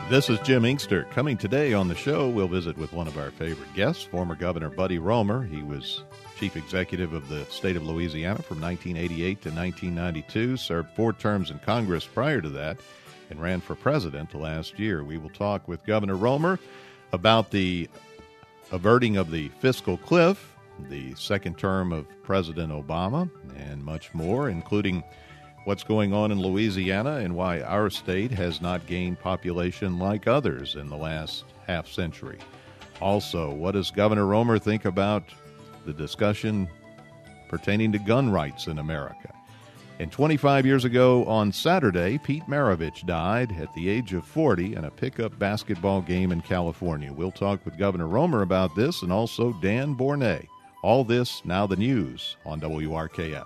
This is Jim Inkster. Coming today on the show, we'll visit with one of our favorite guests, former Governor Buddy Roemer. He was chief executive of the state of Louisiana from 1988 to 1992, served 4 terms in Congress prior to that, and ran for president last year. We will talk with Governor Roemer about the averting of the fiscal cliff, the second term of President Obama, and much more, including what's going on in Louisiana and why our state has not gained population like others in the last half century. Also, what does Governor Roemer think about the discussion pertaining to gun rights in America? And 25 years ago on Saturday, Pete Maravich died at the age of 40 in a pickup basketball game in California. We'll talk with Governor Roemer about this and also Dan Bornay. All this, now the news on WRKF.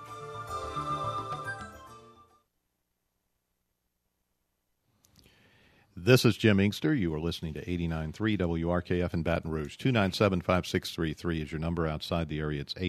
This is Jim Inkster. You are listening to 89.3 WRKF in Baton Rouge. 297-5633 is your number outside the area. It's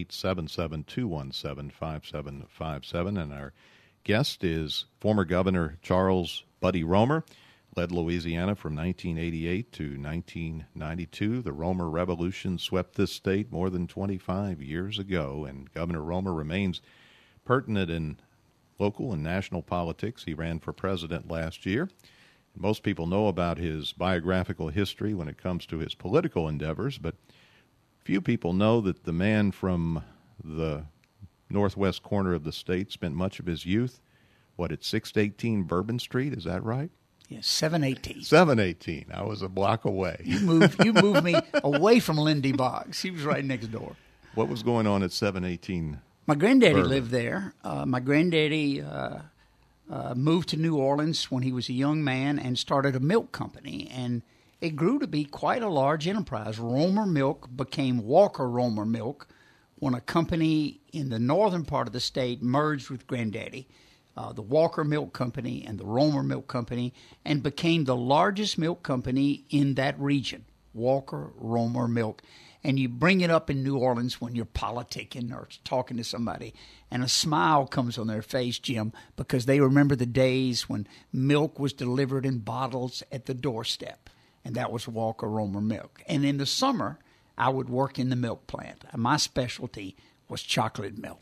877-217-5757. And our guest is former Governor Charles Buddy Roemer. Led Louisiana from 1988 to 1992. The Roemer Revolution swept this state more than 25 years ago, and Governor Roemer remains pertinent in local and national politics. He ran for president last year. Most people know about his biographical history when it comes to his political endeavors, but few people know that the man from the northwest corner of the state spent much of his youth, at 618 Bourbon Street, is that right? Yes, 718. 718. I was a block away. You moved me away from Lindy Boggs. He was right next door. What was going on at 718? My granddaddy Bourbon? lived there. My granddaddy moved to New Orleans when he was a young man and started a milk company, and it grew to be quite a large enterprise. Roemer Milk became Walker Roemer Milk when a company in the northern part of the state merged with Granddaddy, the Walker Milk Company and the Roemer Milk Company, and became the largest milk company in that region, Walker Roemer Milk. And you bring it up in New Orleans when you're politicking or talking to somebody, and a smile comes on their face, Jim, because they remember the days when milk was delivered in bottles at the doorstep, and that was Walker Roemer Milk. And in the summer, I would work in the milk plant. And my specialty was chocolate milk.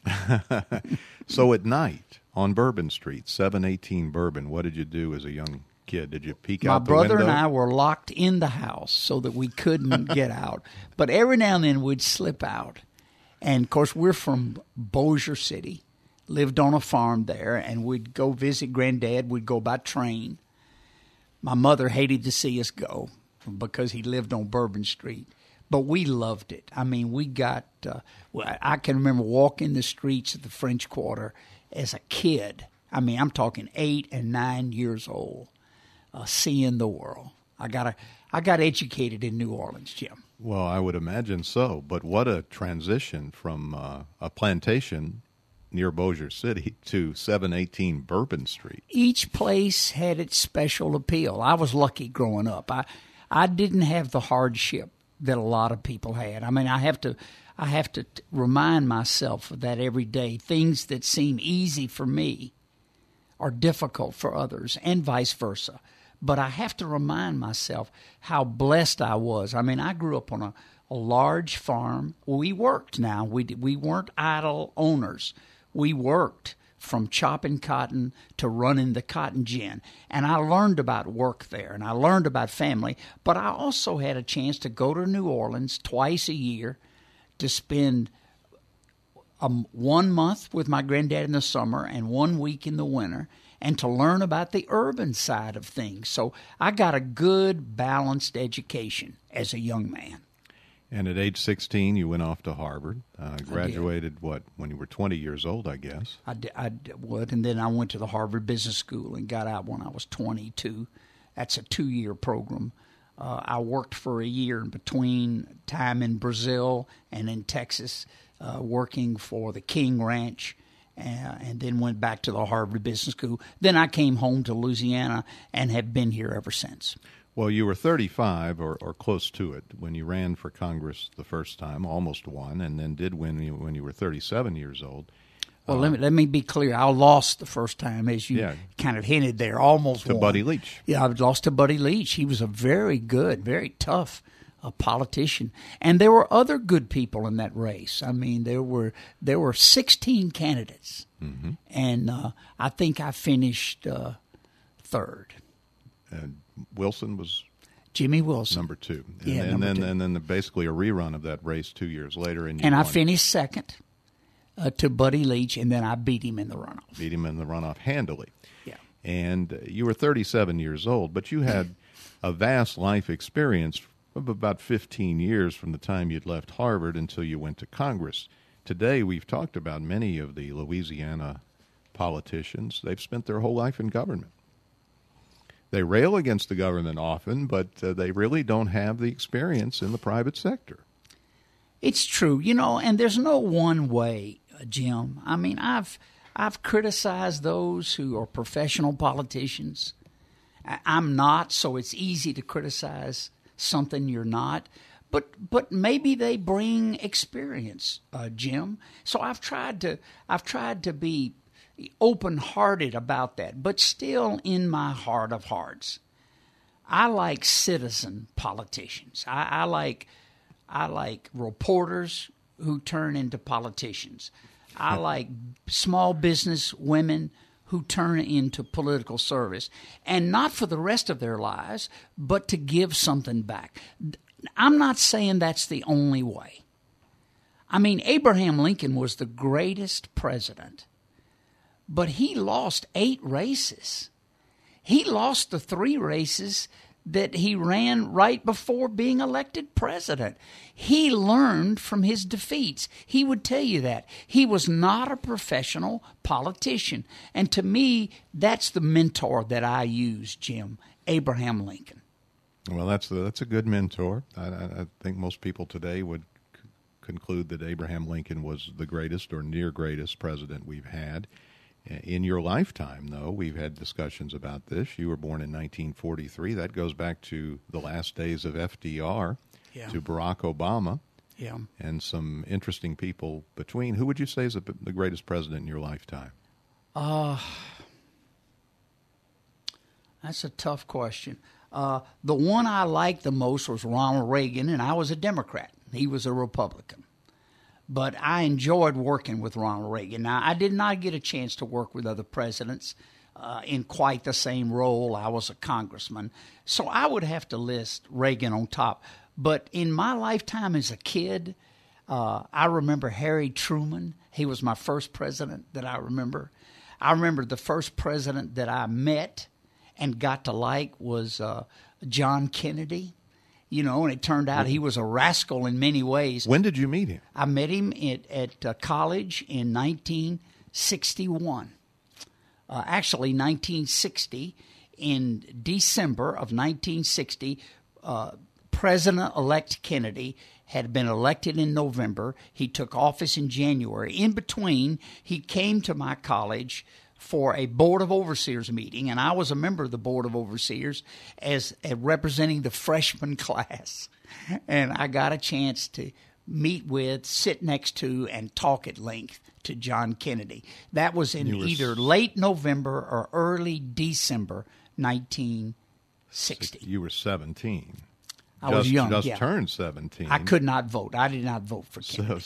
So at night on Bourbon Street, 718 Bourbon, what did you do as a young kid? Did you peek out the window? My brother and I were locked in the house so that we couldn't get out. But every now and then we'd slip out. And, of course, we're from Bossier City, lived on a farm there, and we'd go visit Granddad. We'd go by train. My mother hated to see us go because he lived on Bourbon Street. But we loved it. I mean, we got I can remember walking the streets of the French Quarter as a kid. I mean, I'm talking 8 and 9 years old. Seeing the world. I got educated in New Orleans, Jim. Well, I would imagine so. But what a transition from a plantation near Bossier City to 718 Bourbon Street. Each place had its special appeal. I was lucky growing up. I didn't have the hardship that a lot of people had. I mean, I have to remind myself of that every day. Things that seem easy for me are difficult for others, and vice versa. But I have to remind myself how blessed I was. I mean, I grew up on a large farm. We worked now. We weren't idle owners. We worked from chopping cotton to running the cotton gin. And I learned about work there, and I learned about family. But I also had a chance to go to New Orleans twice a year to spend 1 month with my granddad in the summer and 1 week in the winter, and to learn about the urban side of things. So I got a good, balanced education as a young man. And at age 16, you went off to Harvard, graduated, when you were 20 years old, I guess? I would, and then I went to the Harvard Business School and got out when I was 22. That's a 2-year program. I worked for a year in between time in Brazil and in Texas, working for the King Ranch, and then went back to the Harvard Business School. Then I came home to Louisiana and have been here ever since. Well, you were 35 or close to it when you ran for Congress the first time, almost won, and then did win when you were 37 years old. Well, let me be clear. I lost the first time, as you kind of hinted there. Almost to won. Buddy Leach. Yeah, I lost to Buddy Leach. He was a very good, very tough politician, and there were other good people in that race. I mean, there were 16 candidates, and I think I finished third. And Wilson was Jimmy Wilson, number 2. And then basically a rerun of that race 2 years later, and I finished second. To Buddy Leach, and then I beat him in the runoff. Beat him in the runoff handily. Yeah. And you were 37 years old, but you had a vast life experience of about 15 years from the time you'd left Harvard until you went to Congress. Today, we've talked about many of the Louisiana politicians. They've spent their whole life in government. They rail against the government often, but they really don't have the experience in the private sector. It's true, and there's no one way, Jim. I mean, I've criticized those who are professional politicians. I'm not, so it's easy to criticize something you're not. But maybe they bring experience, Jim. So I've tried to be open-hearted about that, but still in my heart of hearts, I like citizen politicians. I like reporters who turn into politicians. I like small business women who turn into political service, and not for the rest of their lives, but to give something back. I'm not saying that's the only way. I mean, Abraham Lincoln was the greatest president, but he lost 8 races. He lost the 3 races that he ran right before being elected president. He learned from his defeats. He would tell you that. He was not a professional politician. And to me, that's the mentor that I use, Jim, Abraham Lincoln. Well, that's a good mentor. I think most people today would conclude that Abraham Lincoln was the greatest or near greatest president we've had. In your lifetime, though, we've had discussions about this. You were born in 1943. That goes back to the last days of FDR, to Barack Obama, and some interesting people between. Who would you say is the greatest president in your lifetime? That's a tough question. The one I liked the most was Ronald Reagan, and I was a Democrat. He was a Republican. But I enjoyed working with Ronald Reagan. Now, I did not get a chance to work with other presidents in quite the same role. I was a congressman. So I would have to list Reagan on top. But in my lifetime as a kid, I remember Harry Truman. He was my first president that I remember. I remember the first president that I met and got to like was John Kennedy. And it turned out he was a rascal in many ways. When did you meet him? I met him at college in 1961. Actually, 1960. In December of 1960, President-elect Kennedy had been elected in November. He took office in January. In between, he came to my college for a Board of Overseers meeting, and I was a member of the Board of Overseers as representing the freshman class. And I got a chance to meet with, sit next to, and talk at length to John Kennedy. That was in either late November or early December 1960. You were 17. I was young, Just turned 17. I could not vote. I did not vote for Kennedy.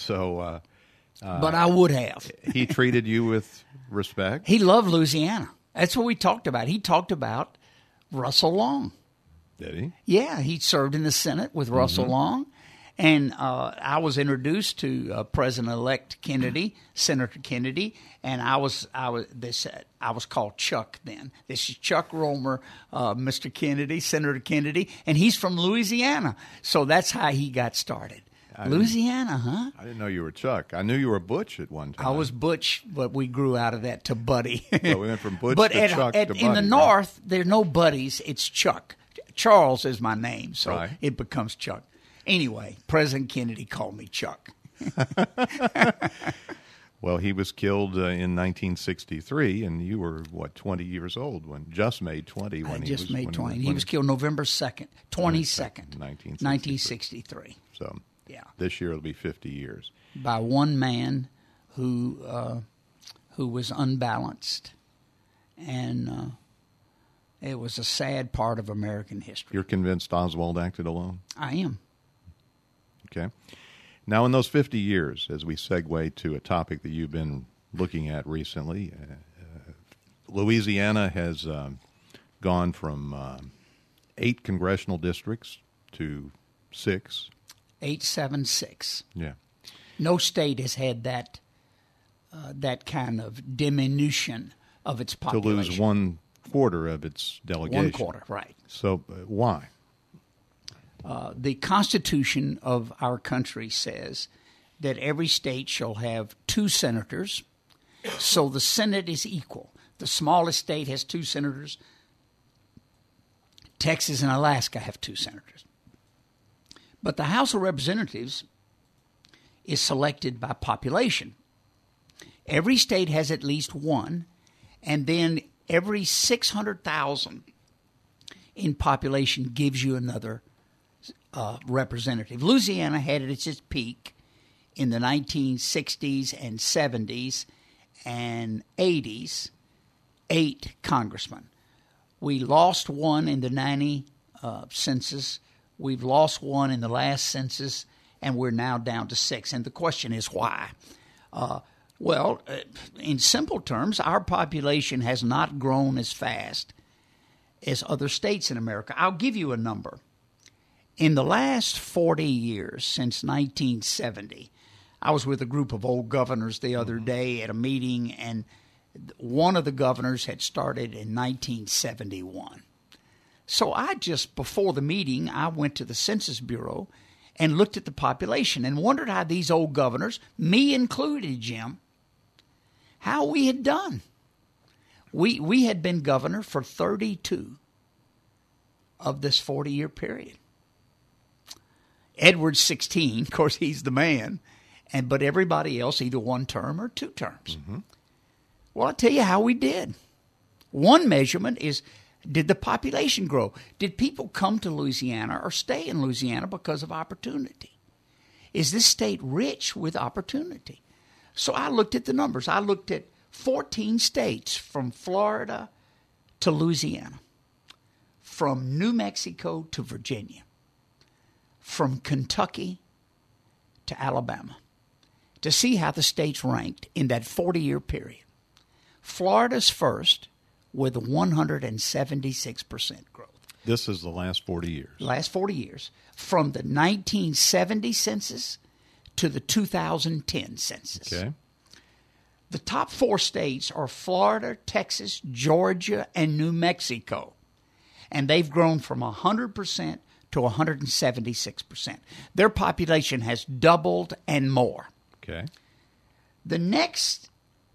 But I would have. He treated you with respect? He loved Louisiana. That's what we talked about. He talked about Russell Long. Did he? Yeah, he served in the Senate with Russell Long. And I was introduced to President-elect Kennedy, Senator Kennedy, and I was called Chuck then. This is Chuck Romer, Mr. Kennedy, Senator Kennedy, and he's from Louisiana. So that's how he got started. Louisiana, huh? I didn't know you were Chuck. I knew you were Butch at one time. I was Butch, but we grew out of that to Buddy. Well, we went from Butch to Chuck to Buddy. In the North, there are no Buddies. It's Chuck. Charles is my name, so it becomes Chuck. Anyway, President Kennedy called me Chuck. Well, he was killed in 1963, and you were, 20 years old when just made 20. When I just made 20. He was killed November 2nd, 22nd, 1963. So this year it'll be 50 years. By one man who who was unbalanced, and it was a sad part of American history. You're convinced Oswald acted alone? I am. Okay. Now, in those 50 years, as we segue to a topic that you've been looking at recently, Louisiana has gone from 8 congressional districts to 6. 876. Yeah. No state has had that kind of diminution of its population. To lose 1/4 of its delegation. 1/4, right. So why? The Constitution of our country says that every state shall have 2 senators, so the Senate is equal. The smallest state has 2 senators. Texas and Alaska have 2 senators. But the House of Representatives is selected by population. Every state has at least 1, and then every 600,000 in population gives you another representative. Louisiana had it at its peak in the 1960s and 70s and 80s, 8 congressmen. We lost 1 in the 90 census. We've lost 1 in the last census, and we're now down to 6. And the question is why? Well, in simple terms, our population has not grown as fast as other states in America. I'll give you a number. In the last 40 years, since 1970, I was with a group of old governors the other day at a meeting, and one of the governors had started in 1971. So before the meeting, I went to the Census Bureau and looked at the population and wondered how these old governors, me included, Jim, how we had done. We had been governor for 32 of this 40-year period. Edward's 16, of course, he's the man, but everybody else either 1 term or 2 terms. Mm-hmm. Well, I'll tell you how we did. One measurement is, did the population grow? Did people come to Louisiana or stay in Louisiana because of opportunity? Is this state rich with opportunity? So I looked at the numbers. I looked at 14 states from Florida to Louisiana, from New Mexico to Virginia, from Kentucky to Alabama, to see how the states ranked in that 40-year period. Florida's first with 176% growth. This is the last 40 years. Last 40 years. From the 1970 census to the 2010 census. Okay. The top 4 states are Florida, Texas, Georgia, and New Mexico. And they've grown from 100% to 176%. Their population has doubled and more. Okay. The next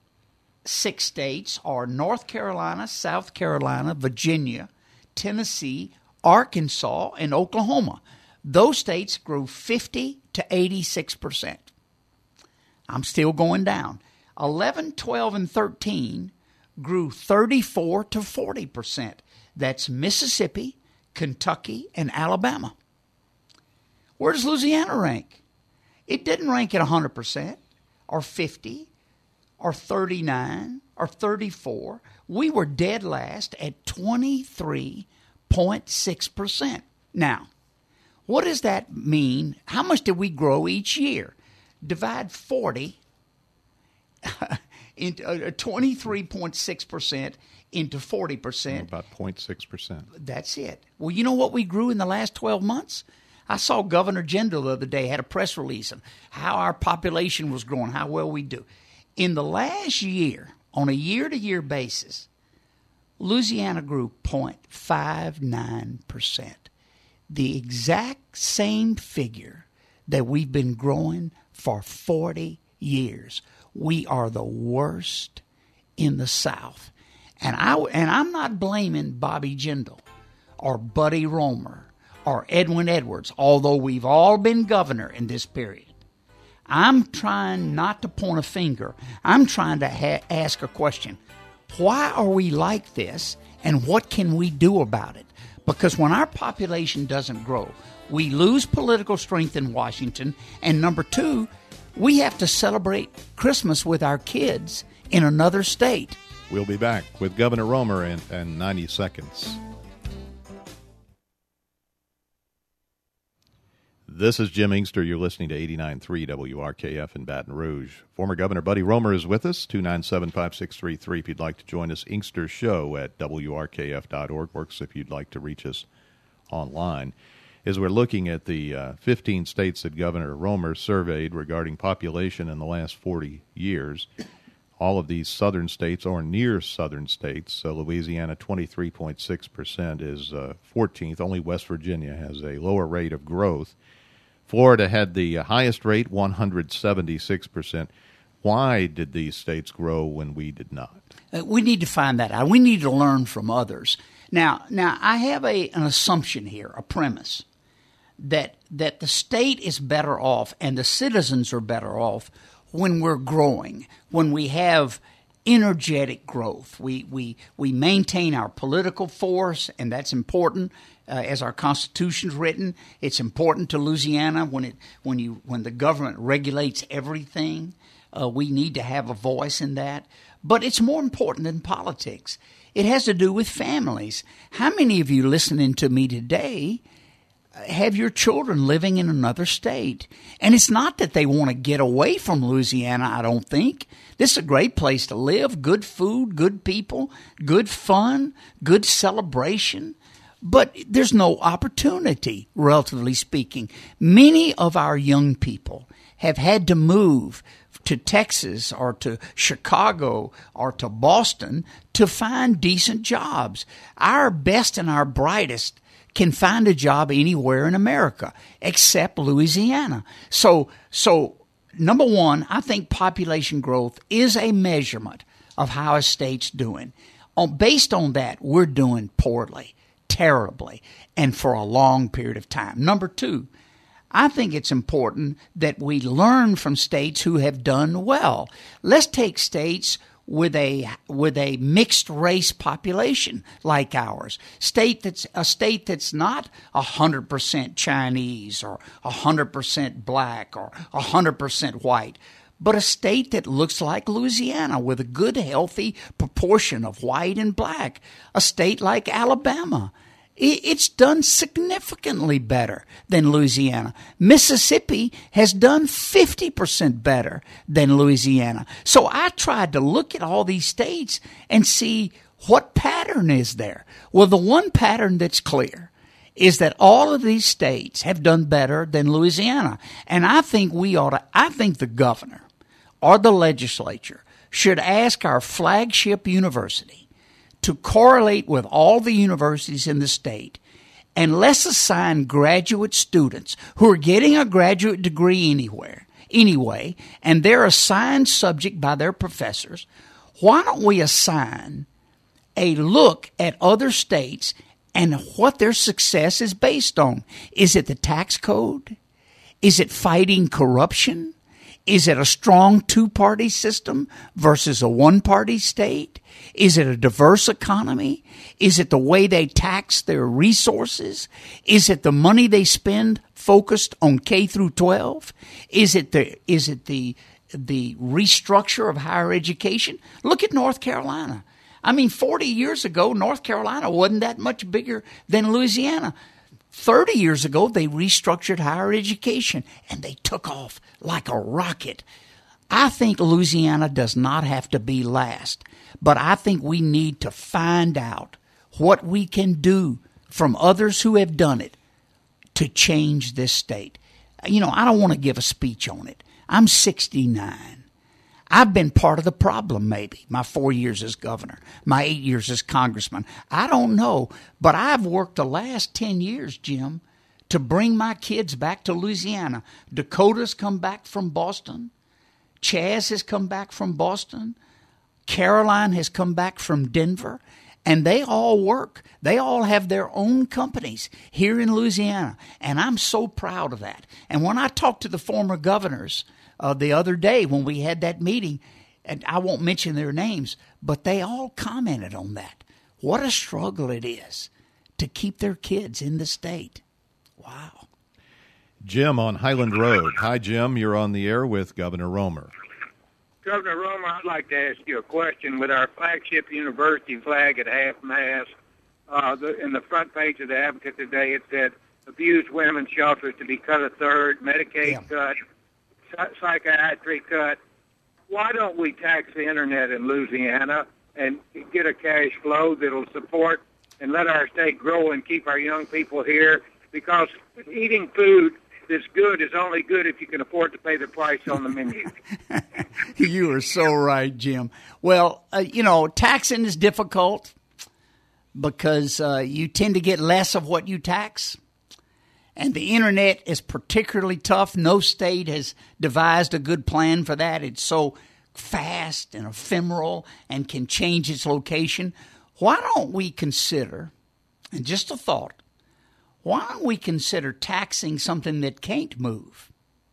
6 states are North Carolina, South Carolina, Virginia, Tennessee, Arkansas, and Oklahoma. Those states grew 50 to 86%. I'm still going down. 11, 12, and 13 grew 34 to 40%. That's Mississippi, Kentucky, and Alabama. Where does Louisiana rank? It didn't rank at 100% or 50 or 39 or 34. We were dead last at 23.6%. Now, what does that mean? How much did we grow each year? Divide 40 into 23.6% into 40%. About 0.6%. That's it. Well, you know what we grew in the last 12 months? I saw Governor Jindal the other day had a press release of how our population was growing, how well we do. In the last year, on a year-to-year basis, Louisiana grew 0.59%. The exact same figure that we've been growing for 40 years. We are the worst in the South. And I'm not blaming Bobby Jindal or Buddy Romer or Edwin Edwards, although we've all been governor in this period. I'm trying not to point a finger. I'm trying to ask a question. Why are we like this, and what can we do about it? Because when our population doesn't grow, we lose political strength in Washington, and number 2, we have to celebrate Christmas with our kids in another state. We'll be back with Governor Romer in 90 seconds. This is Jim Inkster. You're listening to 89.3 WRKF in Baton Rouge. Former Governor Buddy Romer is with us, 297-5633 if you'd like to join us. Inkster's show at WRKF.org works if you'd like to reach us online. As we're looking at the 15 states that Governor Romer surveyed regarding population in the last 40 years, all of these southern states or near southern states, Louisiana 23.6% is 14th. Only West Virginia has a lower rate of growth. Florida had the highest rate, 176%. Why did these states grow when we did not? We need to find that out. We need to learn from others. Now I have an assumption here, a premise, that the state is better off and the citizens are better off when we're growing, when we have energetic growth. We maintain our political force, and that's important. As our Constitution's written, it's important to Louisiana when the government regulates everything. We need to have a voice in that. But it's more important than politics. It has to do with families. How many of you listening to me today have your children living in another state? And it's not that they want to get away from Louisiana, I don't think. This is a great place to live, good food, good people, good fun, good celebration. But there's no opportunity, relatively speaking. Many of our young people have had to move to Texas or to Chicago or to Boston to find decent jobs. Our best and our brightest can find a job anywhere in America except Louisiana. So number one, I think population growth is a measurement of how a state's doing. Based on that, we're doing poorly, terribly, and for a long period of time. Number two, I think it's important that we learn from states who have done well. Let's take states with a mixed race population like ours. A state that's not 100% Chinese or 100% black or 100% white, but a state that looks like Louisiana with a good, healthy proportion of white and black. A state like Alabama. It's done significantly better than Louisiana. Mississippi has done 50% better than Louisiana. So I tried to look at all these states and see what pattern is there. Well, the one pattern that's clear is that all of these states have done better than Louisiana. And I think I think the governor or the legislature should ask our flagship university to correlate with all the universities in the state, and let's assign graduate students who are getting a graduate degree anyway, and they're assigned subject by their professors. Why don't we assign a look at other states and what their success is based on? Is it the tax code? Is it fighting corruption? Is it a strong two-party system versus a one-party state? Is it a diverse economy? Is it the way they tax their resources? Is it the money they spend focused on K through 12? Is it the restructure of higher education? Look at North Carolina. I mean, 40 years ago, North Carolina wasn't that much bigger than Louisiana. 30 years ago, they restructured higher education, and they took off like a rocket. I think Louisiana does not have to be last, but I think we need to find out what we can do from others who have done it to change this state. You know, I don't want to give a speech on it. I'm 69. I've been part of the problem, maybe, my 4 years as governor, my 8 years as congressman. I don't know, but I've worked the last 10 years, Jim, to bring my kids back to Louisiana. Dakota's come back from Boston. Chaz has come back from Boston. Caroline has come back from Denver. And they all work. They all have their own companies here in Louisiana. And I'm so proud of that. And when I talked to the former governors the other day when we had that meeting, and I won't mention their names, but they all commented on that. What a struggle it is to keep their kids in the state. Wow. Jim on Highland Road. Hi, Jim. You're on the air with Governor Romer. Governor Romer, I'd like to ask you a question. With our flagship university flag at half-mast, in the front page of the Advocate today, it said, abused women's shelters to be cut a third, Medicaid cut, psychiatry cut. Why don't we tax the Internet in Louisiana and get a cash flow that'll support and let our state grow and keep our young people here? Because eating food that's good is only good if you can afford to pay the price on the menu. You are so right, Jim. Well, taxing is difficult because you tend to get less of what you tax. And the Internet is particularly tough. No state has devised a good plan for that. It's so fast and ephemeral and can change its location. Why don't we consider, and just a thought, why don't we consider taxing something that can't move?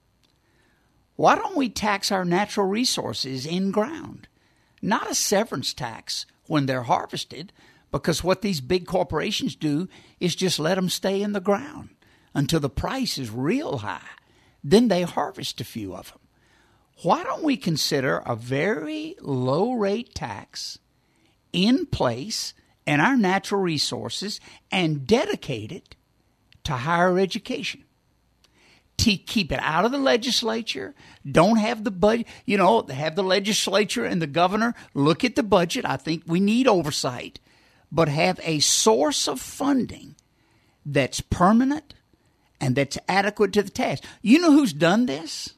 Why don't we tax our natural resources in ground? Not a severance tax when they're harvested, because what these big corporations do is just let them stay in the ground until the price is real high. Then they harvest a few of them. Why don't we consider a very low-rate tax in place in our natural resources and dedicate it to higher education? To keep it out of the legislature, don't have the budget, have the legislature and the governor look at the budget. I think we need oversight, but have a source of funding that's permanent and that's adequate to the task. You know who's done this?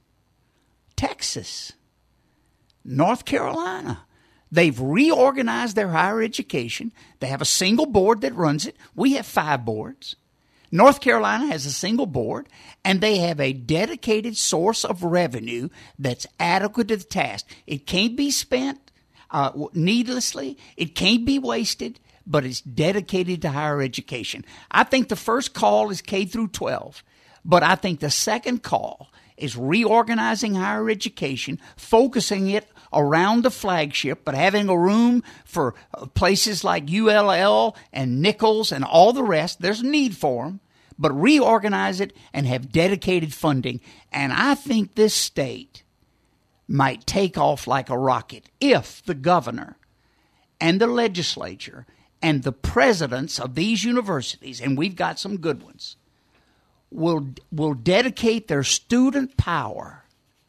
Texas, North Carolina. They've reorganized their higher education. They have a single board that runs it. We have 5 boards. North Carolina has a single board, and they have a dedicated source of revenue that's adequate to the task. It can't be spent needlessly. It can't be wasted, but it's dedicated to higher education. I think the first call is K through 12, but I think the second call is reorganizing higher education, focusing it around the flagship, but having a room for places like ULL and Nichols and all the rest. There's a need for them, but reorganize it and have dedicated funding. And I think this state might take off like a rocket if the governor and the legislature and the presidents of these universities, and we've got some good ones, will dedicate their student power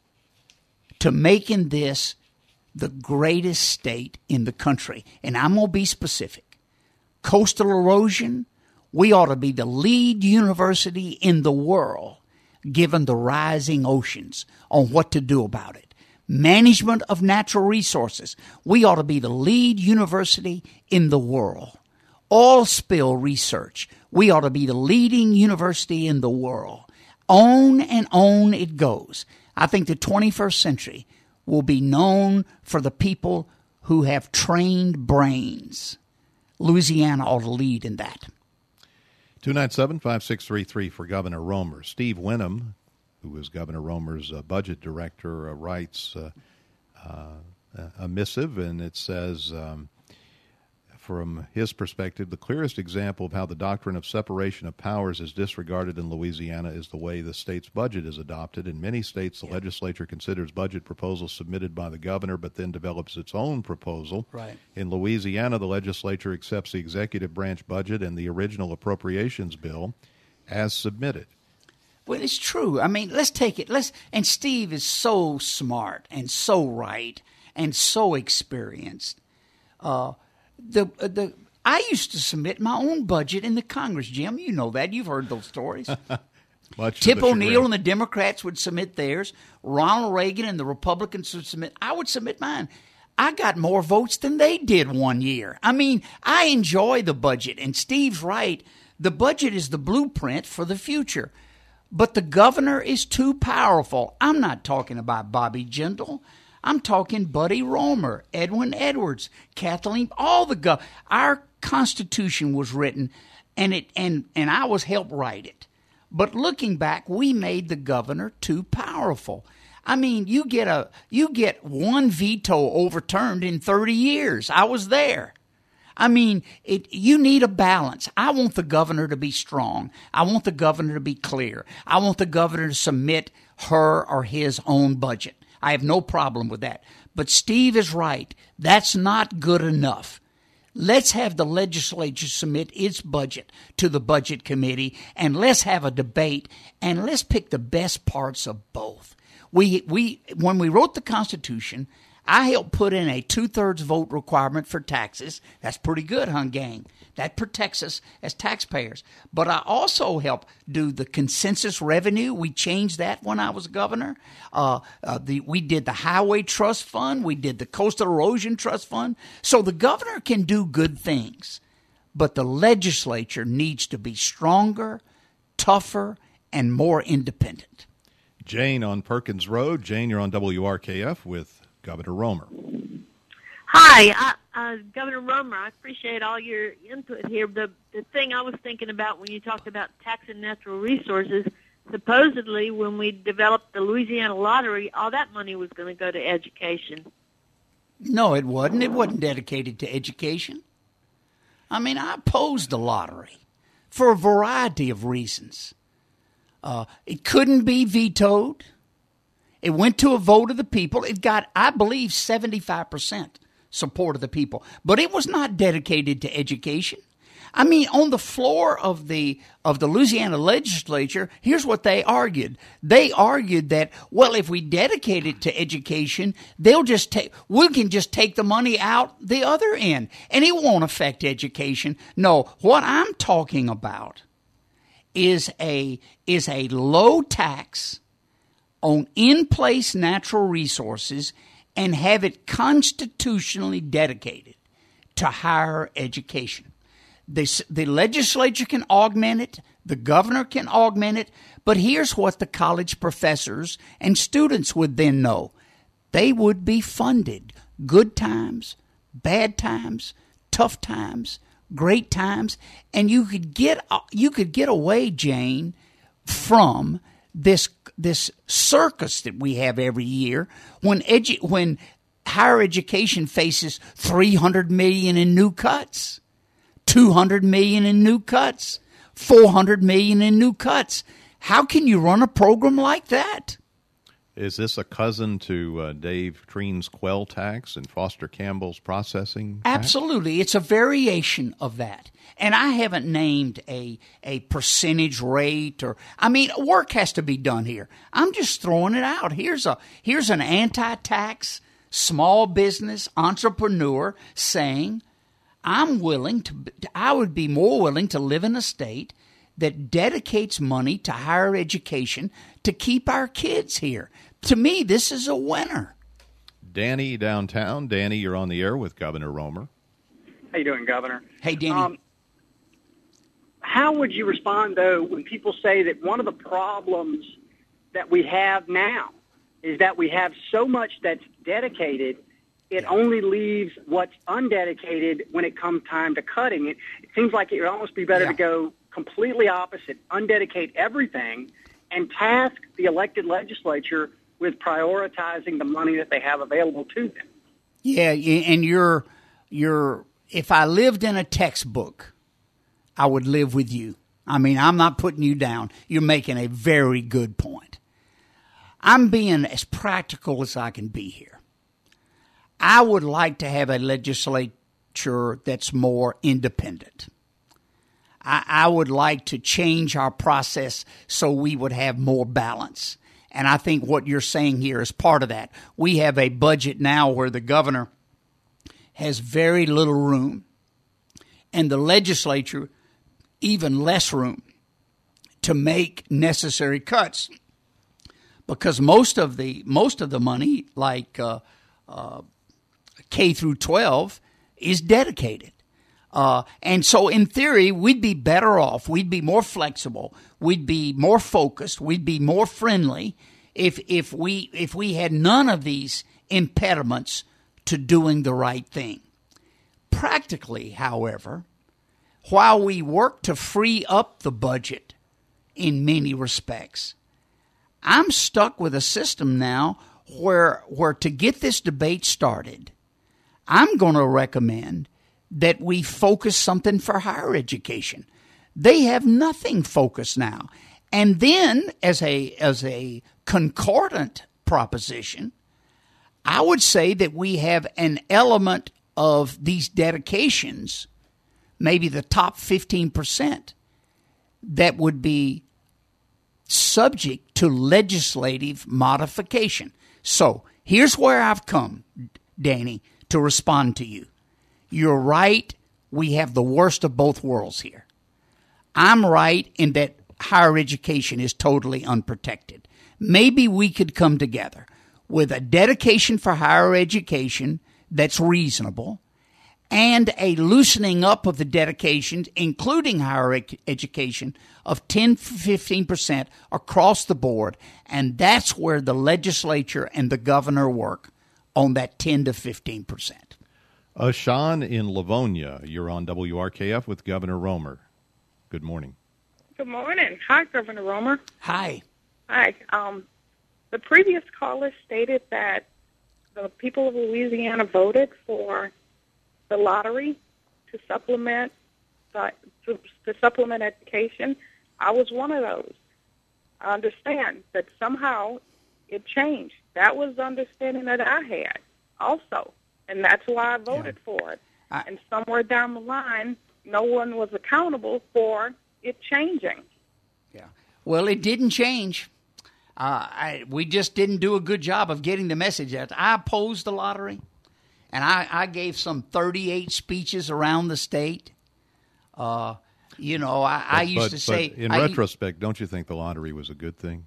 to making this the greatest state in the country. And I'm going to be specific. Coastal erosion, we ought to be the lead university in the world, given the rising oceans, on what to do about it. Management of natural resources, we ought to be the lead university in the world. Oil spill research, we ought to be the leading university in the world. On and on it goes. I think the 21st century will be known for the people who have trained brains. Louisiana ought to lead in that. 297-5633 for Governor Romer. Steve Winham, who is Governor Romer's budget director, writes a missive, and it says, from his perspective, the clearest example of how the doctrine of separation of powers is disregarded in Louisiana is the way the state's budget is adopted. In many states, the legislature considers budget proposals submitted by the governor, but then develops its own proposal. Right. In Louisiana, the legislature accepts the executive branch budget and the original appropriations bill as submitted. Well, it's true. I mean, let's take it. And Steve is so smart and so right and so experienced. I used to submit my own budget in the Congress, Jim. You know that. You've heard those stories. Tip O'Neill and the Democrats would submit theirs. Ronald Reagan and the Republicans would submit. I would submit mine. I got more votes than they did one year. I mean, I enjoy the budget. And Steve's right. The budget is the blueprint for the future. But the governor is too powerful. I'm not talking about Bobby Jindal. I'm talking Buddy Romer, Edwin Edwards, Kathleen, all the our Constitution was written, and I was helped write it. But looking back, we made the governor too powerful. I mean, you get one veto overturned in 30 years. I was there. I mean, you need a balance. I want the governor to be strong. I want the governor to be clear. I want the governor to submit her or his own budget. I have no problem with that. But Steve is right. That's not good enough. Let's have the legislature submit its budget to the budget committee, and let's have a debate, and let's pick the best parts of both. When we wrote the Constitution, I helped put in a 2/3 vote requirement for taxes. That's pretty good, huh, gang? That protects us as taxpayers. But I also helped do the consensus revenue. We changed that when I was governor. We did the Highway Trust Fund. We did the Coastal Erosion Trust Fund. So the governor can do good things. But the legislature needs to be stronger, tougher, and more independent. Jane on Perkins Road. Jane, you're on WRKF with Governor Romer. Hi, Governor Romer. I appreciate all your input here. The thing I was thinking about when you talked about tax and natural resources, supposedly when we developed the Louisiana lottery, all that money was going to go to education. No, it wasn't. It wasn't dedicated to education. I mean, I opposed the lottery for a variety of reasons. It couldn't be vetoed. It went to a vote of the people. It got, I believe, 75% support of the people. But it was not dedicated to education. I mean, on the floor of the Louisiana legislature, here's what they argued. They argued that, well, if we dedicate it to education, we can just take the money out the other end, and it won't affect education. No, what I'm talking about is a low tax on in-place natural resources and have it constitutionally dedicated to higher education. The legislature can augment it, the governor can augment it, but here's what the college professors and students would then know. They would be funded good times, bad times, tough times, great times, and you could get away, Jane, from this circus that we have every year when higher education faces $300 million in new cuts, $200 million in new cuts, $400 million in new cuts. How can you run a program like that? Is this a cousin to Dave Treen's Quell tax and Foster Campbell's processing tax? Absolutely. It's a variation of that. And I haven't named a percentage rate work has to be done here. I'm just throwing it out. Here's an anti-tax small business entrepreneur saying, I would be more willing to live in a state that dedicates money to higher education to keep our kids here. To me, this is a winner. Danny downtown. Danny, you're on the air with Governor Romer. How you doing, Governor? Hey, Danny. How would you respond, though, when people say that one of the problems that we have now is that we have so much that's dedicated, it only leaves what's undedicated when it comes time to cutting it? It seems like it would almost be better to go completely opposite, undedicate everything, and task the elected legislature with prioritizing the money that they have available to them. Yeah, and you're if I lived in a textbook, I would live with you. I mean, I'm not putting you down. You're making a very good point. I'm being as practical as I can be here. I would like to have a legislature that's more independent. I would like to change our process so we would have more balance. And I think what you're saying here is part of that. We have a budget now where the governor has very little room, and the legislature even less room to make necessary cuts, because most of the money, like K through 12, is dedicated. And so in theory, we'd be better off. We'd be more flexible. We'd be more focused. We'd be more friendly if we had none of these impediments to doing the right thing. Practically, however, while we work to free up the budget in many respects, I'm stuck with a system now where to get this debate started, I'm going to recommend that we focus something for higher education. They have nothing focused now. And then as a concordant proposition, I would say that we have an element of these dedications, maybe the top 15%, that would be subject to legislative modification. So here's where I've come, Danny, to respond to you. You're right. We have the worst of both worlds here. I'm right in that higher education is totally unprotected. Maybe we could come together with a dedication for higher education that's reasonable and a loosening up of the dedications, including higher education, of 10 to 15% across the board. And that's where the legislature and the governor work on that 10 to 15%. Sean in Livonia, you're on WRKF with Governor Romer. Good morning. Good morning. Hi, Governor Romer. Hi. Hi. The previous caller stated that the people of Louisiana voted for the lottery to supplement education. I was one of those. I understand that somehow it changed. That was the understanding that I had also, and that's why I voted for it. And somewhere down the line, no one was accountable for it changing. Yeah. Well, it didn't change. We just didn't do a good job of getting the message out. I opposed the lottery, and I gave some 38 speeches around the state. I used to say... in retrospect, don't you think the lottery was a good thing?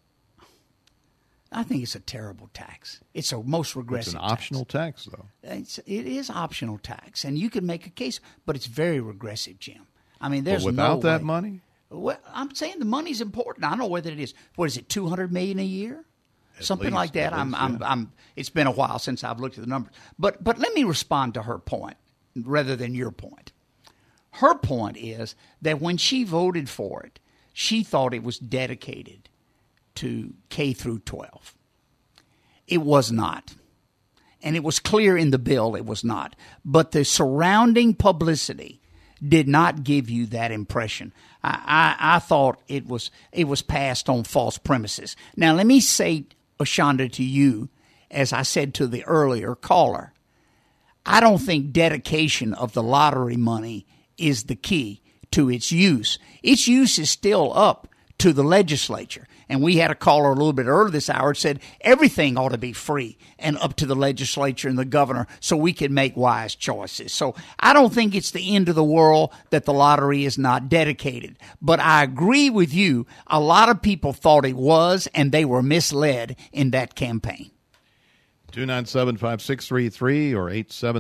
I think it's a terrible tax. It's a most regressive tax. It's an optional tax, though. It is optional tax, and you can make a case, but it's very regressive, Jim. I mean, there's without no that way. money? Well, I'm saying the money's important. I don't know whether it is. What is it? $200 million a year, something least, like that. It's been a while since I've looked at the numbers. But let me respond to her point rather than your point. Her point is that when she voted for it, she thought it was dedicated to K through 12. It was not. And it was clear in the bill it was not. But the surrounding publicity did not give you that impression. I thought it was passed on false premises. Now, let me say, Ashonda, to you, as I said to the earlier caller, I don't think dedication of the lottery money is the key to its use. Its use is still up to the legislature. And we had a caller a little bit earlier this hour that said everything ought to be free and up to the legislature and the governor so we can make wise choices. So I don't think it's the end of the world that the lottery is not dedicated. But I agree with you. A lot of people thought it was, and they were misled in that campaign. 297-5633 or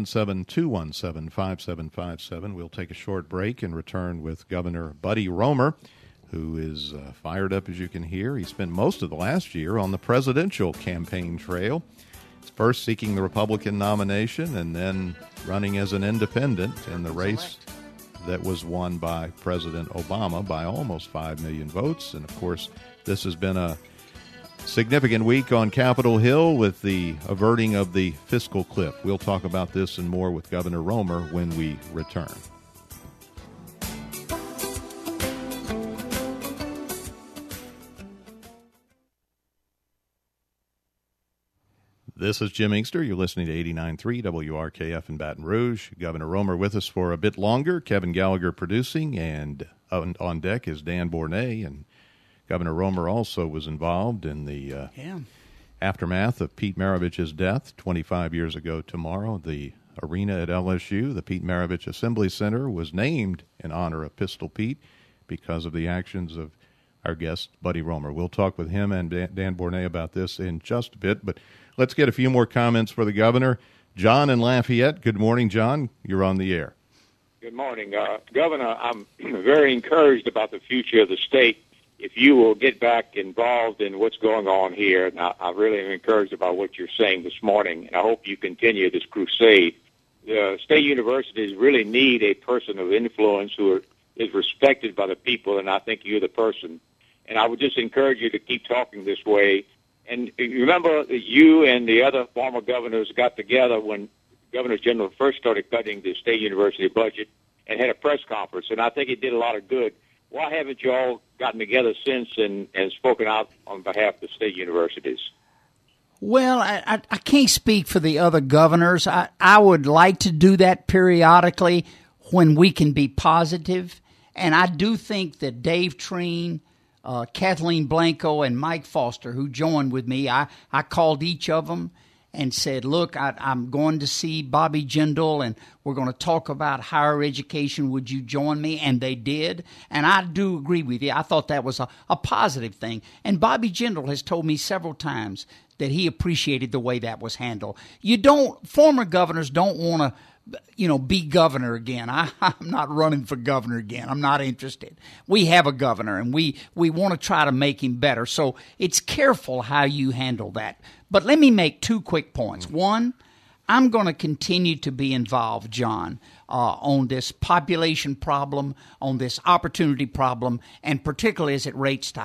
877-217-5757. We'll take a short break and return with Governor Buddy Romer, who is fired up, as you can hear. He spent most of the last year on the presidential campaign trail, first seeking the Republican nomination and then running as an independent in the race that was won by President Obama by almost 5 million votes. And, of course, this has been a significant week on Capitol Hill with the averting of the fiscal cliff. We'll talk about this and more with Governor Romer when we return. This is Jim Inkster. You're listening to 89.3 WRKF in Baton Rouge. Governor Romer with us for a bit longer. Kevin Gallagher producing, and on deck is Dan Bornay. And Governor Romer also was involved in the aftermath of Pete Maravich's death 25 years ago tomorrow. The arena at LSU, the Pete Maravich Assembly Center, was named in honor of Pistol Pete because of the actions of our guest, Buddy Romer. We'll talk with him and Dan Bornay about this in just a bit, but let's get a few more comments for the governor. John in Lafayette. Good morning, John. You're on the air. Good morning. Governor, I'm very encouraged about the future of the state. If you will get back involved in what's going on here, and I really am encouraged about what you're saying this morning, and I hope you continue this crusade. The state universities really need a person of influence who is respected by the people, and I think you're the person. And I would just encourage you to keep talking this way. And remember, you and the other former governors got together when Governor General first started cutting the state university budget and had a press conference, and I think it did a lot of good. Why haven't you all gotten together since and spoken out on behalf of the state universities? Well, I can't speak for the other governors. I would like to do that periodically when we can be positive. And I do think that Dave Treen, Kathleen Blanco, and Mike Foster, who joined with me, I called each of them and said, look, I'm going to see Bobby Jindal, and we're going to talk about higher education. Would you join me? And they did. And I do agree with you. I thought that was a positive thing. And Bobby Jindal has told me several times that he appreciated the way that was handled. Former governors don't want to, be governor again. I'm not running for governor again. I'm not interested. We have a governor, and we want to try to make him better. So it's careful how you handle that. But let me make 2 quick points. One, I'm going to continue to be involved, John, on this population problem, on this opportunity problem, and particularly as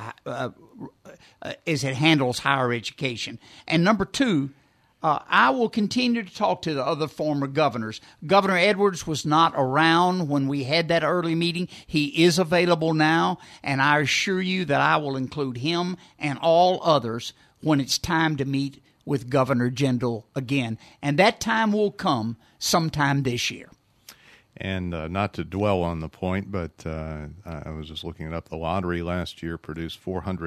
it handles higher education. And number 2, I will continue to talk to the other former governors. Governor Edwards was not around when we had that early meeting. He is available now, and I assure you that I will include him and all others when it's time to meet with Governor Jindal again. And that time will come sometime this year. And not to dwell on the point, but I was just looking it up. The lottery last year produced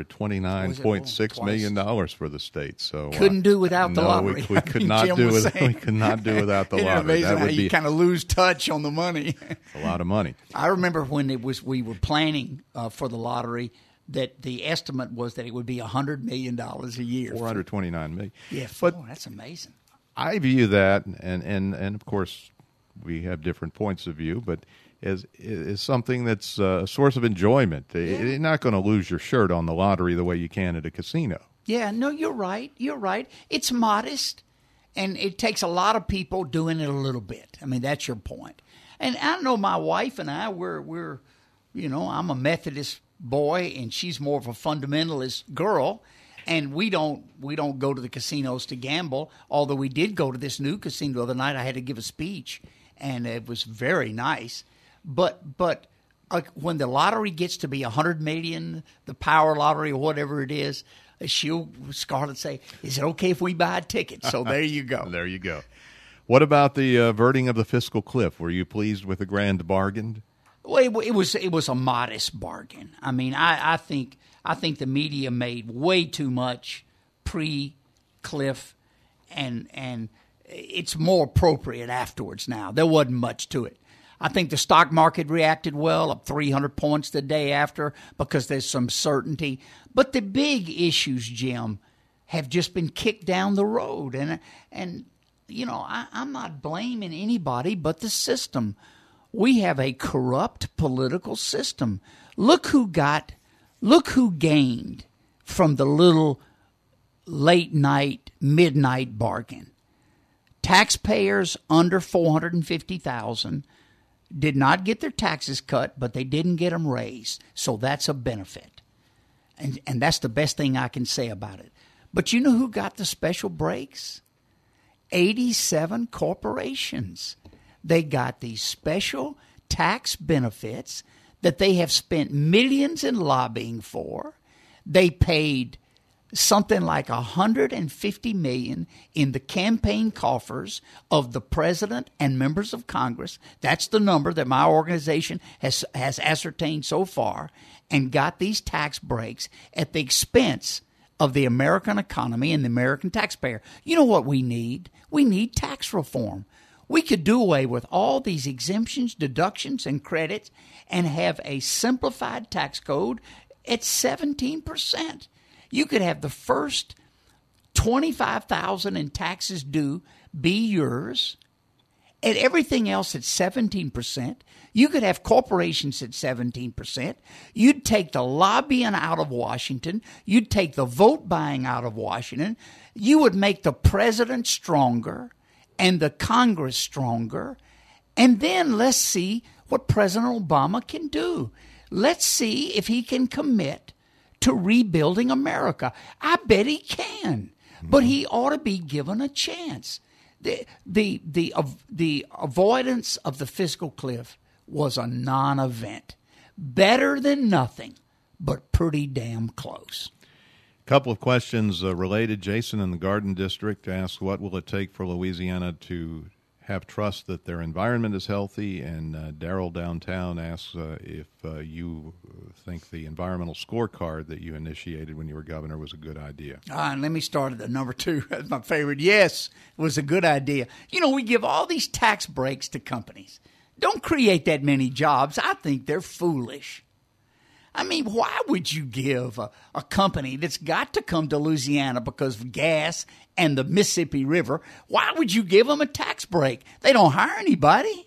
$429.6 million for the state. So couldn't do without the lottery. We could not do without the lottery. Amazing that how would you kind of lose touch on the money. It's a lot of money. I remember when we were planning for the lottery, that the estimate was that it would be $100 million a year. $429 million. Yeah, but that's amazing. I view that, and of course, we have different points of view, but is something that's a source of enjoyment. Yeah. You're not going to lose your shirt on the lottery the way you can at a casino. Yeah, no, you're right. You're right. It's modest, and it takes a lot of people doing it a little bit. I mean, that's your point. And I know my wife and I, we're I'm a Methodist boy, and she's more of a fundamentalist girl. And we don't go to the casinos to gamble, although we did go to this new casino the other night. I had to give a speech, and it was very nice. But when the lottery gets to be $100 million, the power lottery or whatever it is, Scarlett say, "Is it okay if we buy a ticket?" So there you go. There you go. What about the averting of the fiscal cliff? Were you pleased with the grand bargain? Well, it was a modest bargain. I mean, I think the media made way too much pre-cliff, and it's more appropriate afterwards now. There wasn't much to it. I think the stock market reacted well, up 300 points the day after, because there's some certainty. But the big issues, Jim, have just been kicked down the road. And I'm not blaming anybody but the system. We have a corrupt political system. Look who gained from the little late night, midnight bargain. Taxpayers under $450,000 did not get their taxes cut, but they didn't get them raised. So that's a benefit. And that's the best thing I can say about it. But you know who got the special breaks? 87 corporations. They got these special tax benefits that they have spent millions in lobbying for. They paid something like $150 million in the campaign coffers of the president and members of Congress. That's the number that my organization has ascertained so far, and got these tax breaks at the expense of the American economy and the American taxpayer. You know what we need? We need tax reform. We could do away with all these exemptions, deductions, and credits and have a simplified tax code at 17%. You could have the first $25,000 in taxes due be yours, and everything else at 17%. You could have corporations at 17%. You'd take the lobbying out of Washington. You'd take the vote buying out of Washington. You would make the president stronger and the Congress stronger. And then let's see what President Obama can do. Let's see if he can commit to rebuilding America. I bet he can, but he ought to be given a chance. The avoidance of the fiscal cliff was a non-event. Better than nothing, but pretty damn close. couple of questions related. Jason in the Garden District asks, what will it take for Louisiana to have trust that their environment is healthy? And Daryl downtown asks if you think the environmental scorecard that you initiated when you were governor was a good idea. And let me start at the number 2. That's my favorite. Yes, it was a good idea. You know, we give all these tax breaks to companies. Don't create that many jobs. I think they're foolish. I mean, why would you give a company that's got to come to Louisiana because of gas and the Mississippi River, why would you give them a tax break? They don't hire anybody.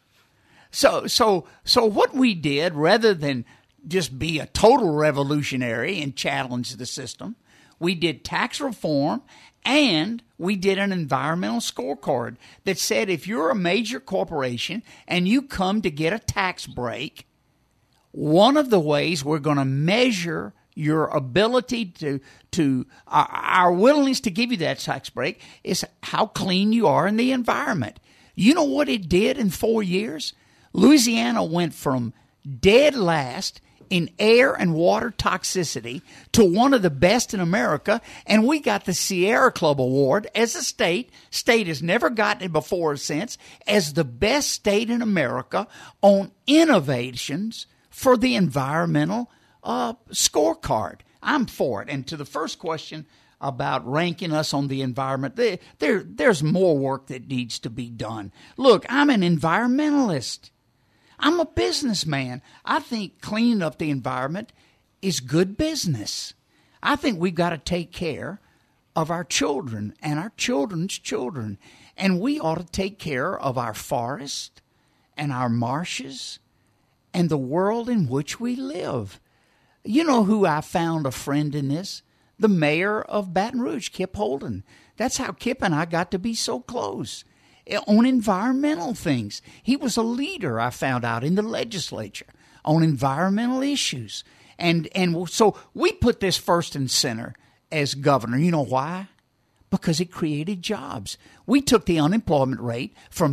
So what we did, rather than just be a total revolutionary and challenge the system, we did tax reform and we did an environmental scorecard that said if you're a major corporation and you come to get a tax break, one of the ways we're going to measure your ability to our willingness to give you that tax break is how clean you are in the environment. You know what it did in 4 years? Louisiana went from dead last in air and water toxicity to one of the best in America, and we got the Sierra Club Award as a state. State has never gotten it before or since, as the best state in America on innovations for the environmental scorecard. I'm for it. And to the first question about ranking us on the environment, there's more work that needs to be done. Look, I'm an environmentalist. I'm a businessman. I think cleaning up the environment is good business. I think we've got to take care of our children and our children's children. And we ought to take care of our forests and our marshes and the world in which we live. You know who I found a friend in this? The mayor of Baton Rouge, Kip Holden. That's how Kip and I got to be so close on environmental things. He was a leader, I found out, in the legislature on environmental issues. And so we put this first and center as governor. You know why? Because it created jobs. We took the unemployment rate from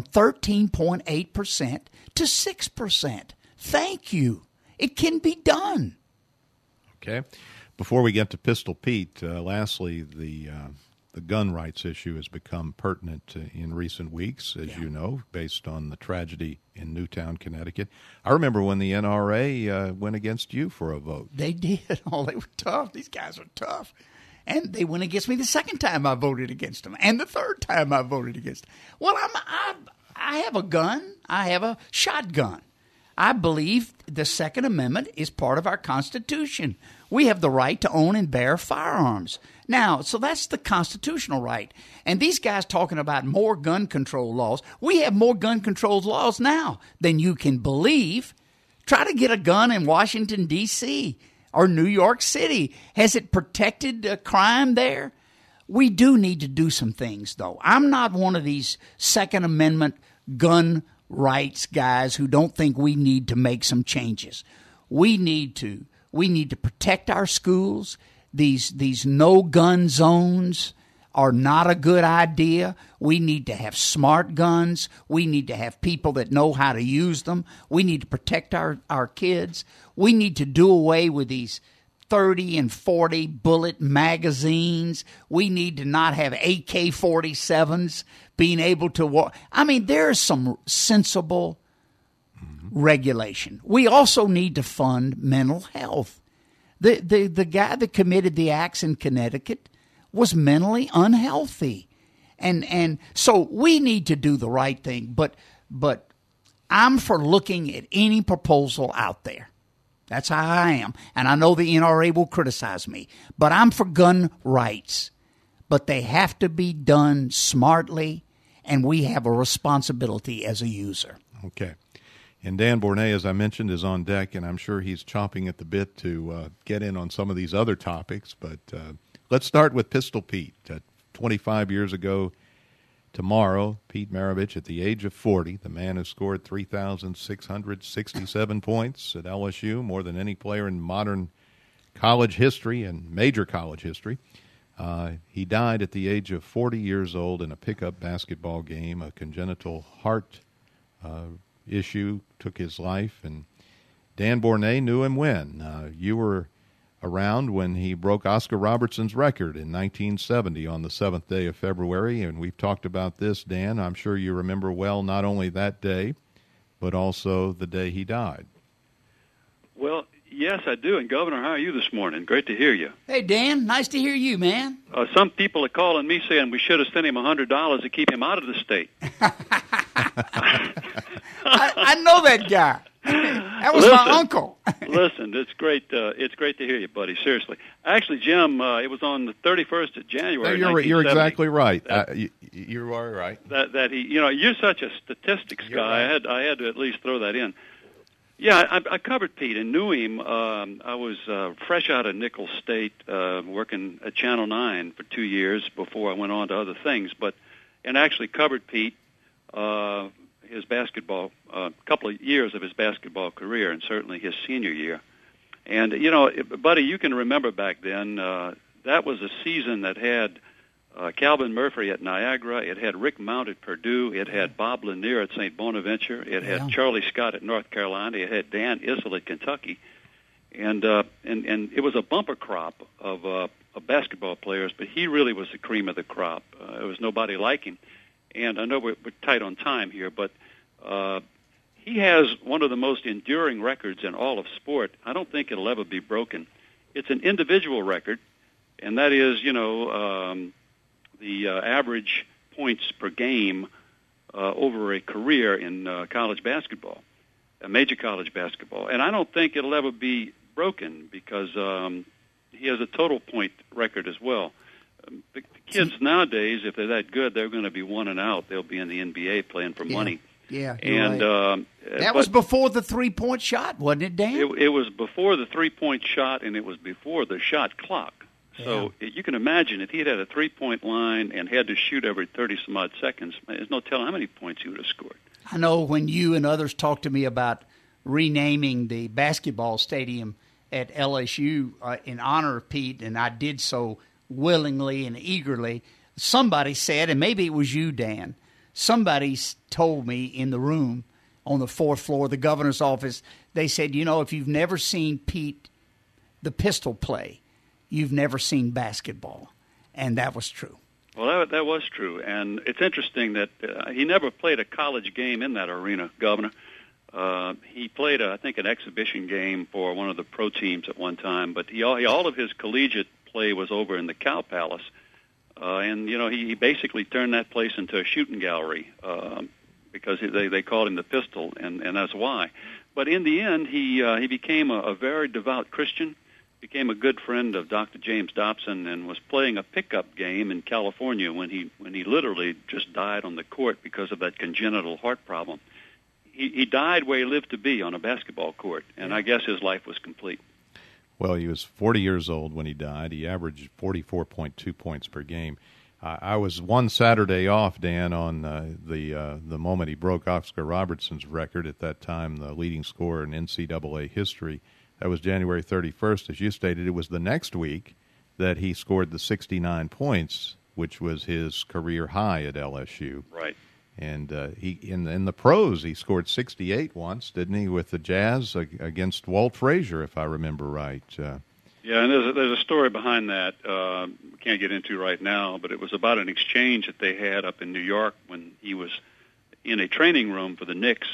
13.8% to 6%. Thank you. It can be done. Okay. Before we get to Pistol Pete, lastly, the gun rights issue has become pertinent in recent weeks, as you know, based on the tragedy in Newtown, Connecticut. I remember when the NRA went against you for a vote. They did. Oh, they were tough. These guys were tough. And they went against me the second time I voted against them, and the third time I voted against them. Well, I have a gun. I have a shotgun. I believe the Second Amendment is part of our Constitution. We have the right to own and bear firearms. Now, so that's the constitutional right. And these guys talking about more gun control laws, we have more gun control laws now than you can believe. Try to get a gun in Washington, D.C. or New York City. Has it protected crime there? We do need to do some things, though. I'm not one of these Second Amendment gun rights guys who don't think we need to make some changes. We need to protect our schools. These no-gun zones are not a good idea. We need to have smart guns. We need to have people that know how to use them. We need to protect our kids. We need to do away with these 30 and 40 bullet magazines. We need to not have AK-47s being able to walk. I mean, there's some sensible regulation. We also need to fund mental health. The guy that committed the acts in Connecticut was mentally unhealthy. And so we need to do the right thing. But I'm for looking at any proposal out there. That's how I am. And I know the NRA will criticize me. But I'm for gun rights. But they have to be done smartly, and we have a responsibility as a user. Okay. And Dan Bornay, as I mentioned, is on deck, and I'm sure he's chomping at the bit to get in on some of these other topics. But let's start with Pistol Pete. 25 years ago tomorrow, Pete Maravich, at the age of 40, the man who scored 3,667 points at LSU, more than any player in modern college history and major college history. He died at the age of 40 years old in a pickup basketball game. A congenital heart issue took his life, and Dan Bornay knew him when. You were around when he broke Oscar Robertson's record in 1970 on the 7th day of February, and we've talked about this, Dan. I'm sure you remember well not only that day, but also the day he died. Well, yes, I do. And, Governor, how are you this morning? Great to hear you. Hey, Dan, nice to hear you, man. Some people are calling me saying we should have sent him $100 to keep him out of the state. I know that guy. That was my uncle. Listen, it's great. It's great to hear you, buddy. Seriously. Actually, Jim, it was on the 31st of January. No, you're exactly right. You are right. That he, you're such a statistics guy. Right. I had to at least throw that in. Yeah, I covered Pete and knew him. I was fresh out of Nicholls State, working at Channel 9 for 2 years before I went on to other things. And actually covered Pete. His basketball, a couple of years of his basketball career, and certainly his senior year. And, buddy, you can remember back then, that was a season that had Calvin Murphy at Niagara. It had Rick Mount at Purdue. It had Bob Lanier at St. Bonaventure. It had Charlie Scott at North Carolina. It had Dan Issel at Kentucky. And it was a bumper crop of basketball players, but he really was the cream of the crop. There was nobody like him. And I know we're tight on time here, but he has one of the most enduring records in all of sport. I don't think it'll ever be broken. It's an individual record, and that is, the average points per game over a career in college basketball, major college basketball. And I don't think it'll ever be broken because he has a total point record as well. The kids nowadays, if they're that good, they're going to be one and out. They'll be in the NBA playing for money. Yeah, and right. That was before the three-point shot, wasn't it, Dan? It was before the three-point shot, and it was before the shot clock. So you can imagine if he had a three-point line and had to shoot every 30-some-odd seconds, there's no telling how many points he would have scored. I know when you and others talked to me about renaming the basketball stadium at LSU in honor of Pete, and I did so willingly and eagerly, somebody said, and maybe it was you, Dan, somebody told me in the room on the 4th floor of the governor's office, they said, if you've never seen Pete the Pistol play, you've never seen basketball. And that was true. Well, that was true. And it's interesting that he never played a college game in that arena, Governor. He played, I think, an exhibition game for one of the pro teams at one time, but all of his collegiate play was over in the Cow Palace, and he basically turned that place into a shooting gallery because they called him the Pistol, and that's why. But in the end, he became a very devout Christian, became a good friend of Dr. James Dobson, and was playing a pickup game in California when he literally just died on the court because of that congenital heart problem. He died where he lived to be, on a basketball court, and I guess his life was complete. Well, he was 40 years old when he died. He averaged 44.2 points per game. I was one Saturday off, Dan, on the moment he broke Oscar Robertson's record, at that time the leading scorer in NCAA history. That was January 31st. As you stated, it was the next week that he scored the 69 points, which was his career high at LSU. Right. And he in the pros, he scored 68 once, didn't he, with the Jazz against Walt Frazier, if I remember right. Yeah, and there's a story behind that we can't get into right now, but it was about an exchange that they had up in New York when he was in a training room for the Knicks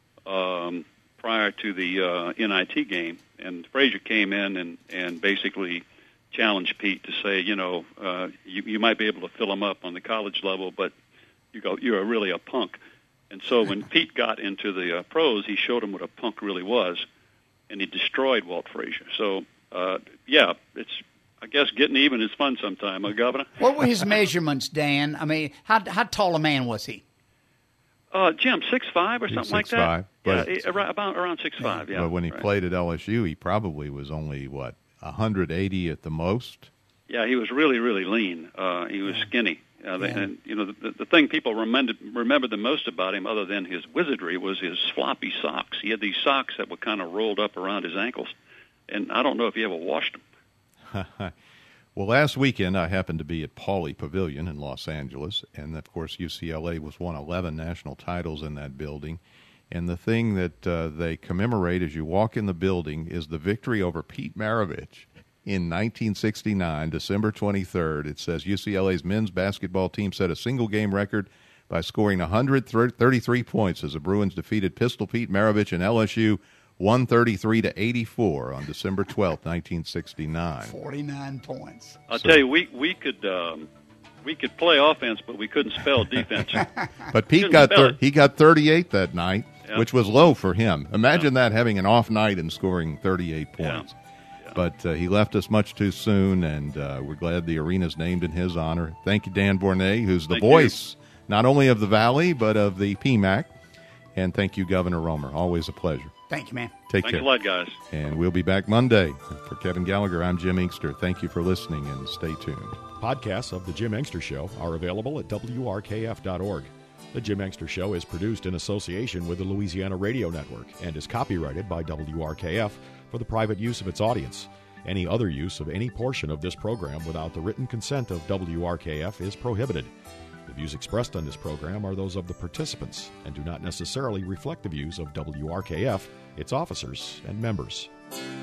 prior to the NIT game. And Frazier came in and basically challenged Pete to say, you might be able to fill him up on the college level, but you're really a punk. And so when Pete got into the pros, he showed him what a punk really was, and he destroyed Walt Frazier. So, it's, I guess, getting even is fun sometime, Governor? What were his measurements, Dan? I mean, how tall a man was he? Jim, 6'5" or something like that? 6'5", around 6'5", yeah. But when he played at LSU, he probably was only, 180 at the most? Yeah, he was really, really lean. He was skinny. And the thing people remember the most about him, other than his wizardry, was his floppy socks. He had these socks that were kind of rolled up around his ankles, and I don't know if he ever washed them. Well, last weekend I happened to be at Pauley Pavilion in Los Angeles, and of course UCLA was won 11 national titles in that building. And the thing that they commemorate as you walk in the building is the victory over Pete Maravich. in 1969, December 23rd. It says UCLA's men's basketball team set a single-game record by scoring 133 points as the Bruins defeated Pistol Pete Maravich and LSU 133-84 on December 12th, 1969. 49 points. I'll tell you, we could play offense, but we couldn't spell defense. But Pete he got 38 that night, which was low for him. Imagine that, having an off night and scoring 38 points. Yeah. But he left us much too soon, and we're glad the arena's named in his honor. Thank you, Dan Bornay, who's the voice not only of the Valley but of the PMAC. And thank you, Governor Romer. Always a pleasure. Thank you, man. Take care. Thanks a lot, guys. And we'll be back Monday. For Kevin Gallagher, I'm Jim Inkster. Thank you for listening, and stay tuned. Podcasts of The Jim Inkster Show are available at WRKF.org. The Jim Inkster Show is produced in association with the Louisiana Radio Network and is copyrighted by WRKF for the private use of its audience. Any other use of any portion of this program without the written consent of WRKF is prohibited. The views expressed on this program are those of the participants and do not necessarily reflect the views of WRKF, its officers, and members.